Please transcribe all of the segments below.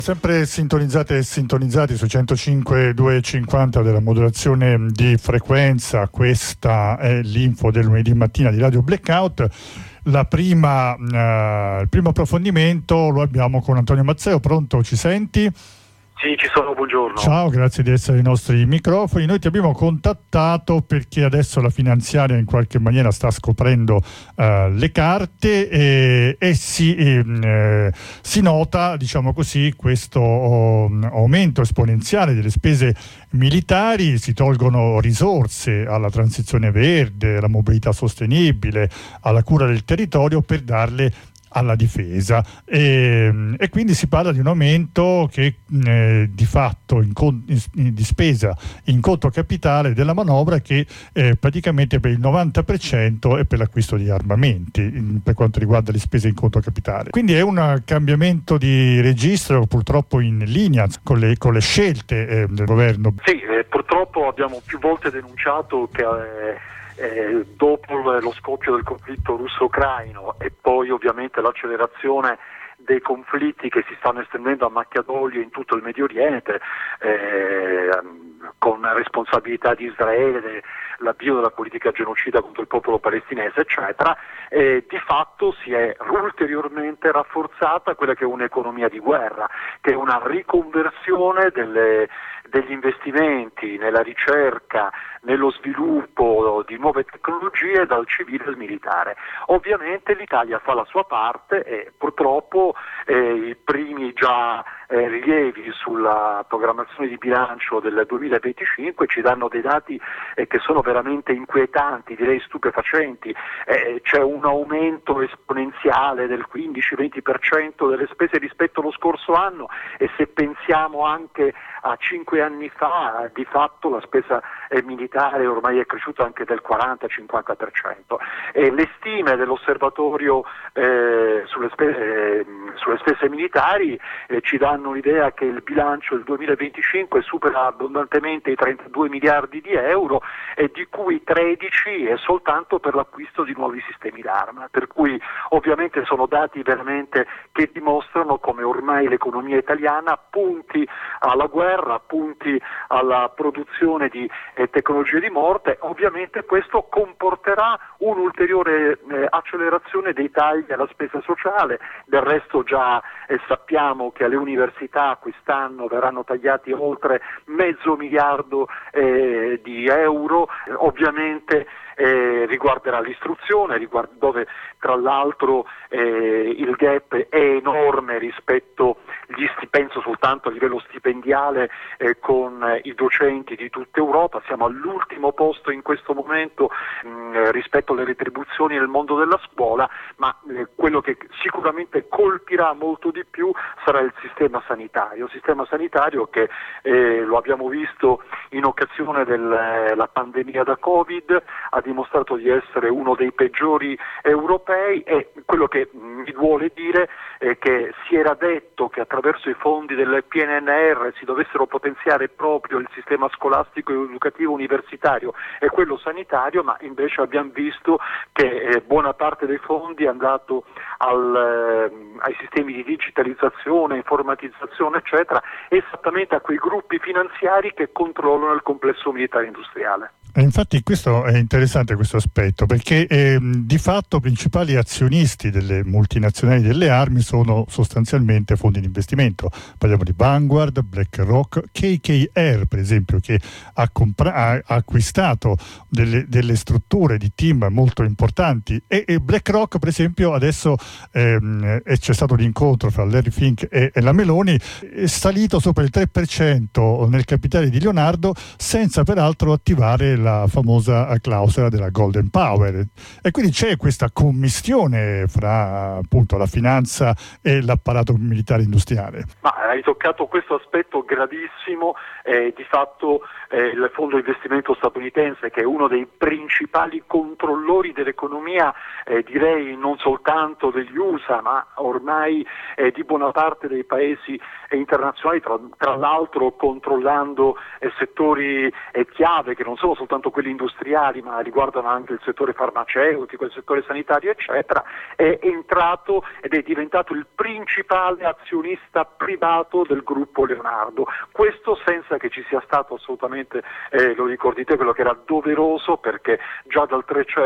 Sempre sintonizzate e sintonizzati su 105.250 della modulazione di frequenza. Questa è l'info del lunedì mattina di Radio Blackout. Il primo approfondimento lo abbiamo con Antonio Mazzeo. Pronto, ci senti? Sì, ci sono, buongiorno. Ciao, grazie di essere ai nostri microfoni. Noi ti abbiamo contattato perché adesso la finanziaria in qualche maniera sta scoprendo le carte e si nota, diciamo così, questo aumento esponenziale delle spese militari. Si tolgono risorse alla transizione verde, alla mobilità sostenibile, alla cura del territorio per darle alla difesa e quindi si parla di un aumento che di fatto di spesa in conto capitale della manovra che praticamente per il 90% è per l'acquisto di armamenti per quanto riguarda le spese in conto capitale. Quindi è un cambiamento di registro purtroppo in linea con le scelte del governo. Sì, purtroppo abbiamo più volte denunciato che dopo lo scoppio del conflitto russo-ucraino e poi ovviamente l'accelerazione dei conflitti che si stanno estendendo a macchia d'olio in tutto il Medio Oriente, con responsabilità di Israele, l'avvio della politica genocida contro il popolo palestinese, eccetera, di fatto si è ulteriormente rafforzata quella che è un'economia di guerra, che è una riconversione degli investimenti nella ricerca, nello sviluppo di nuove tecnologie dal civile al militare. Ovviamente l'Italia fa la sua parte e purtroppo i primi già rilievi sulla programmazione di bilancio del 2025 ci danno dei dati che sono veramente inquietanti, direi stupefacenti. C'è un aumento esponenziale del 15-20% delle spese rispetto allo scorso anno e se pensiamo anche a 5 anni fa di fatto la spesa militare ormai è cresciuta anche del 40-50%. Le stime dell'osservatorio sulle spese militari ci danno l'idea che il bilancio del 2025 supera abbondantemente i 32 miliardi di euro e di cui 13 è soltanto per l'acquisto di nuovi sistemi d'arma, per cui ovviamente sono dati veramente che dimostrano come ormai l'economia italiana punti alla guerra, punti alla produzione di tecnologie di morte. Ovviamente questo comporterà un'ulteriore accelerazione dei tagli alla spesa sociale. Del resto già sappiamo che alle università quest'anno verranno tagliati oltre $500 miliardi di euro. Ovviamente riguarderà l'istruzione, dove tra l'altro il gap è enorme rispetto penso soltanto a livello stipendiale con i docenti di tutta Europa. Siamo all'ultimo posto in questo momento rispetto alle retribuzioni nel mondo della scuola, ma quello che sicuramente colpirà molto di più sarà il sistema sanitario che lo abbiamo visto in occasione della pandemia da Covid, ha dimostrato di essere uno dei peggiori europei e quello che mi duole dire è che si era detto che attraverso i fondi del PNRR si dovessero potenziare proprio il sistema scolastico ed educativo universitario e quello sanitario, ma invece abbiamo visto che buona parte dei fondi è andato ai sistemi di digitalizzazione, informatizzazione, eccetera, esattamente a quei gruppi finanziari che controllano il complesso militare industriale. Infatti questo è interessante, questo aspetto, perché di fatto i principali azionisti delle multinazionali delle armi sono sostanzialmente fondi di investimento. Parliamo di Vanguard, BlackRock, KKR per esempio, che ha acquistato delle strutture di team molto importanti e BlackRock per esempio adesso c'è stato un incontro fra Larry Fink e la Meloni, è salito sopra il 3% nel capitale di Leonardo senza peraltro attivare la famosa clausola della Golden Power, e quindi c'è questa commistione fra appunto la finanza e l'apparato militare industriale. Ma hai toccato questo aspetto gravissimo, di fatto il fondo investimento statunitense, che è uno dei principali controllori dell'economia, direi non soltanto degli USA ma ormai di buona parte dei paesi internazionali, tra l'altro controllando settori chiave che non sono soltanto soltanto quelli industriali, ma riguardano anche il settore farmaceutico, il settore sanitario, eccetera, è entrato ed è diventato il principale azionista privato del gruppo Leonardo. Questo senza che ci sia stato assolutamente, lo ricordi te, quello che era doveroso, perché già dal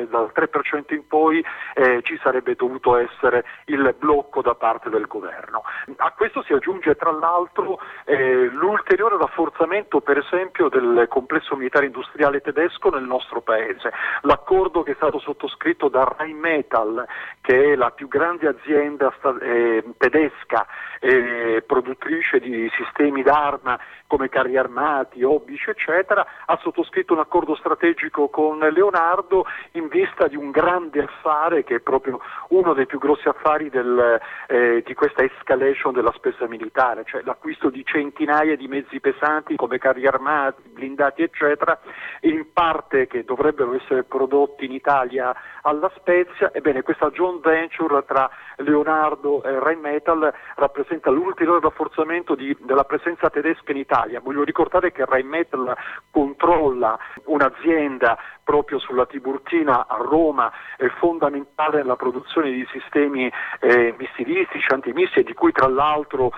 3% in poi ci sarebbe dovuto essere il blocco da parte del governo. A questo si aggiunge tra l'altro l'ulteriore rafforzamento, per esempio, del complesso militare industriale tedesco nel nostro paese. L'accordo che è stato sottoscritto da Rheinmetall, che è la più grande azienda tedesca produttrice di sistemi d'arma come carri armati, obici, eccetera, ha sottoscritto un accordo strategico con Leonardo in vista di un grande affare che è proprio uno dei più grossi affari di questa escalation della spesa militare, cioè l'acquisto di centinaia di mezzi pesanti come carri armati, blindati, eccetera, in parte che dovrebbero essere prodotti in Italia alla Spezia. Ebbene, questa joint venture tra Leonardo e Rheinmetall rappresenta l'ulteriore rafforzamento della presenza tedesca in Italia. Voglio ricordare che Rheinmetall controlla un'azienda proprio sulla Tiburtina a Roma, è fondamentale nella produzione di sistemi missilistici, antimissili, di cui tra l'altro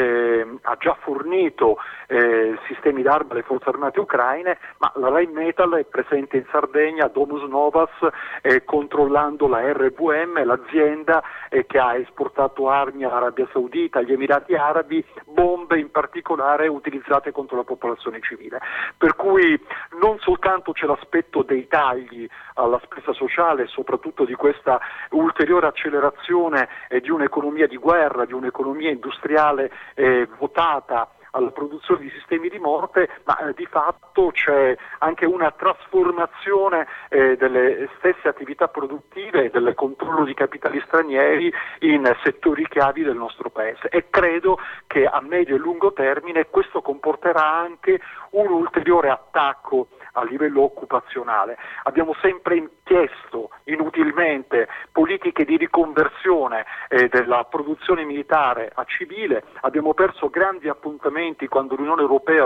ha già fornito sistemi d'arma alle forze armate ucraine, ma la Rheinmetall è presente in Sardegna, a Domus Novas, controllando la RVM, l'azienda che ha esportato armi all'Arabia Saudita, agli Emirati Arabi, bombe in particolare utilizzate contro la popolazione civile. Per cui non soltanto c'è l'aspetto dei tagli alla spesa sociale, soprattutto di questa ulteriore accelerazione di un'economia di guerra, di un'economia industriale votata alla produzione di sistemi di morte, ma di fatto c'è anche una trasformazione delle stesse attività produttive e del controllo di capitali stranieri in settori chiavi del nostro paese, e credo che a medio e lungo termine questo comporterà anche un ulteriore attacco a livello occupazionale. Abbiamo sempre chiesto inutilmente politiche di riconversione della produzione militare a civile, abbiamo perso grandi appuntamenti quando l'Unione Europea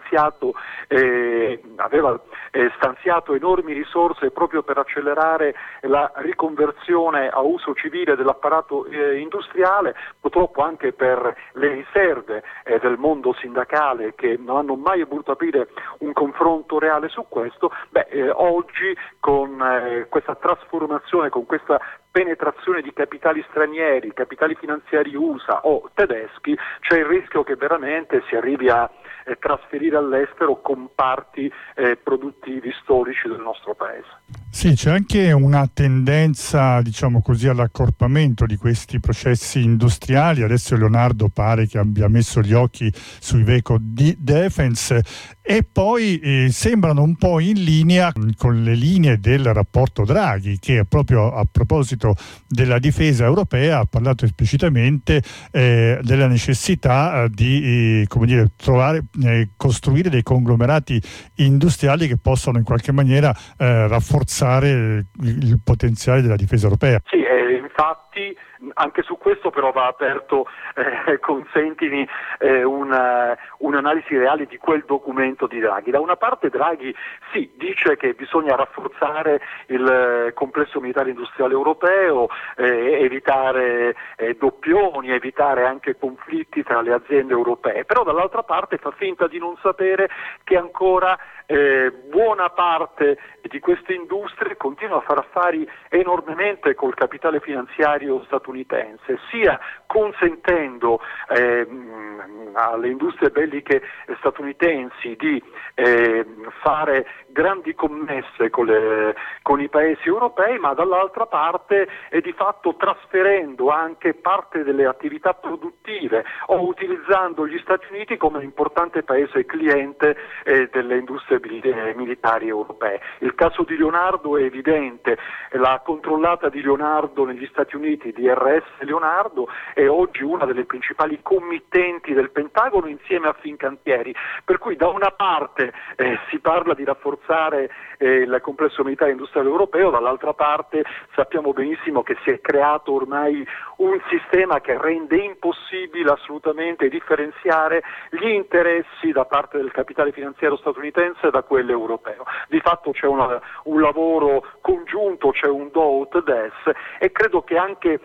aveva stanziato enormi risorse proprio per accelerare la riconversione a uso civile dell'apparato industriale, purtroppo anche per le riserve del mondo sindacale che non hanno mai voluto aprire un confronto reale su questo. Oggi con questa trasformazione, con questa penetrazione di capitali stranieri, capitali finanziari USA o tedeschi, c'è il rischio che veramente si arrivi a trasferire all'estero comparti produttivi storici del nostro paese. Sì, c'è anche una tendenza, diciamo così, all'accorpamento di questi processi industriali. Adesso Leonardo pare che abbia messo gli occhi sui vehicle di defense e poi sembrano un po' in linea con le linee del rapporto Draghi, che proprio a proposito della difesa europea ha parlato esplicitamente della necessità di costruire dei conglomerati industriali che possano in qualche maniera rafforzare il potenziale della difesa europea. Sì, infatti anche su questo però va aperto, consentimi, un'analisi reale di quel documento di Draghi. Da una parte Draghi sì, dice che bisogna rafforzare il complesso militare industriale europeo, evitare doppioni, evitare anche conflitti tra le aziende europee, però dall'altra parte fa finta di non sapere che ancora buona parte di queste industrie continua a fare affari enormemente col capitale finanziario statunitense, sia consentendo alle industrie belliche statunitensi di fare grandi commesse con i paesi europei, ma dall'altra parte di fatto trasferendo anche parte delle attività produttive o utilizzando gli Stati Uniti come importante paese cliente delle industrie militari europee. Il caso di Leonardo è evidente, la controllata di Leonardo negli Stati Uniti, DRS Leonardo, è oggi una delle principali committenti del Pentagono insieme a Fincantieri, per cui da una parte si parla di rafforzare il complesso militare industriale europeo, dall'altra parte sappiamo benissimo che si è creato ormai un sistema che rende impossibile assolutamente differenziare gli interessi da parte del capitale finanziario statunitense da quello europeo. Di fatto c'è un lavoro congiunto, c'è un do ut des, e credo che anche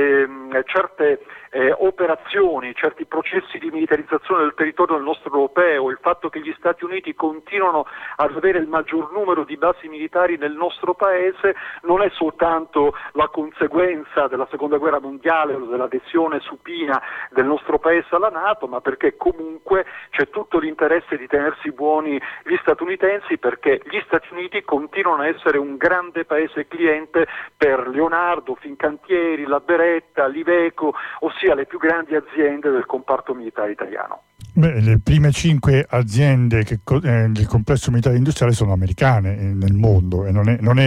certe operazioni, certi processi di militarizzazione del territorio del nostro europeo, il fatto che gli Stati Uniti continuano ad avere il maggior numero di basi militari nel nostro paese non è soltanto la conseguenza della seconda guerra mondiale o dell'adesione supina del nostro paese alla NATO, ma perché comunque c'è tutto l'interesse di tenersi buoni gli statunitensi, perché gli Stati Uniti continuano a essere un grande paese cliente per Leonardo, Fincantieri, la Beretta, l'Iveco, ossia le più grandi aziende del comparto militare italiano. Le prime 5 aziende del complesso militare industriale sono americane nel mondo, e non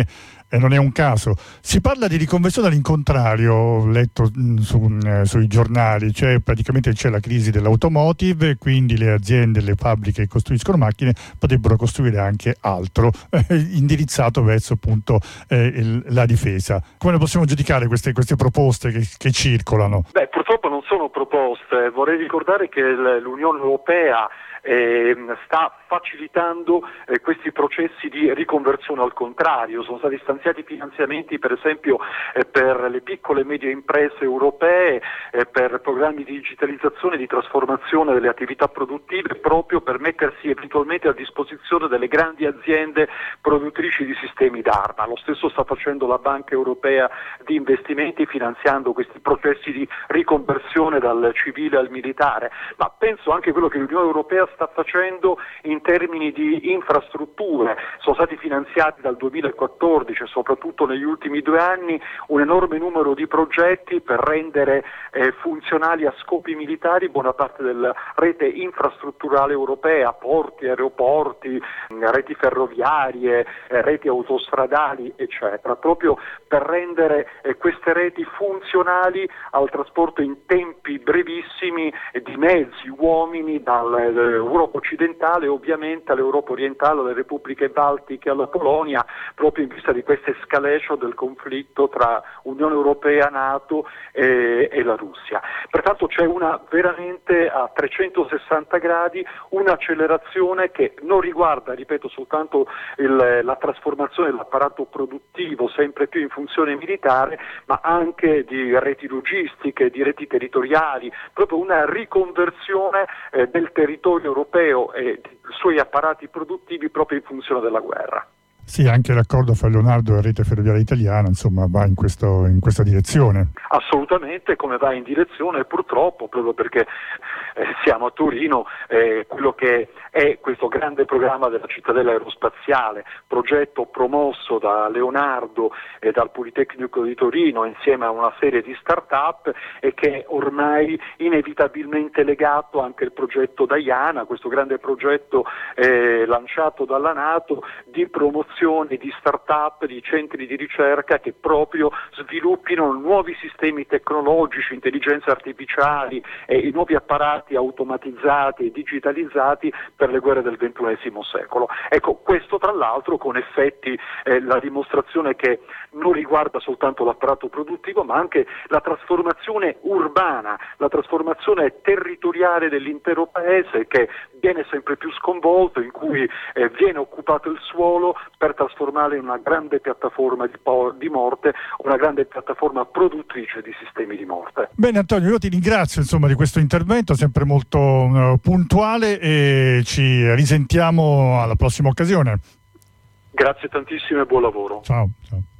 è un caso. Si parla di riconversione all'incontrario, ho letto sui giornali, cioè praticamente c'è la crisi dell'automotive, quindi le aziende, le fabbriche che costruiscono macchine potrebbero costruire anche altro indirizzato verso appunto la difesa. Come possiamo giudicare queste proposte che circolano? Purtroppo non sono proposte. Vorrei ricordare che l'Unione Europea sta facilitando questi processi di riconversione al contrario. Sono stati stanziati finanziamenti per esempio per le piccole e medie imprese europee, per programmi di digitalizzazione e di trasformazione delle attività produttive, proprio per mettersi eventualmente a disposizione delle grandi aziende produttrici di sistemi d'arma. Lo stesso sta facendo la Banca Europea di Investimenti, finanziando questi processi di riconversione dal civile al militare, ma penso anche a quello che l'Unione Europea sta facendo in termini di infrastrutture. Sono stati finanziati dal 2014, soprattutto negli ultimi 2 anni, un enorme numero di progetti per rendere funzionali a scopi militari buona parte della rete infrastrutturale europea, porti, aeroporti, reti ferroviarie, reti autostradali, eccetera, proprio per rendere queste reti funzionali al trasporto in tempi brevissimi di mezzi, uomini dall'Europa occidentale ovviamente all'Europa orientale, alle repubbliche baltiche, alla Polonia, proprio in vista di questa escalation del conflitto tra Unione Europea, NATO e la Russia. Pertanto c'è veramente a 360 gradi un'accelerazione che non riguarda, ripeto, soltanto la trasformazione dell'apparato produttivo sempre più in funzione militare, ma anche di reti logistiche, di reti territoriali, proprio una riconversione del territorio europeo e dei suoi apparati produttivi proprio in funzione della guerra. Sì, anche l'accordo fra Leonardo e la rete ferroviaria italiana, insomma, va in questa direzione. Assolutamente, come va in direzione, purtroppo, proprio perché siamo a Torino, quello che è questo grande programma della cittadella aerospaziale, progetto promosso da Leonardo e dal Politecnico di Torino insieme a una serie di start-up, e che è ormai inevitabilmente legato anche al progetto Diana, questo grande progetto lanciato dalla NATO di promozione di start-up, di centri di ricerca che proprio sviluppino nuovi sistemi tecnologici, intelligenze artificiali e i nuovi apparati automatizzati e digitalizzati per le guerre del XXI secolo. Ecco, questo tra l'altro con effetti, la dimostrazione che non riguarda soltanto l'apparato produttivo, ma anche la trasformazione urbana, la trasformazione territoriale dell'intero paese, che viene sempre più sconvolto, in cui viene occupato il suolo per trasformarla in una grande piattaforma di morte, una grande piattaforma produttrice di sistemi di morte. Bene Antonio, io ti ringrazio di questo intervento sempre molto puntuale, e ci risentiamo alla prossima occasione. Grazie tantissimo e buon lavoro. Ciao.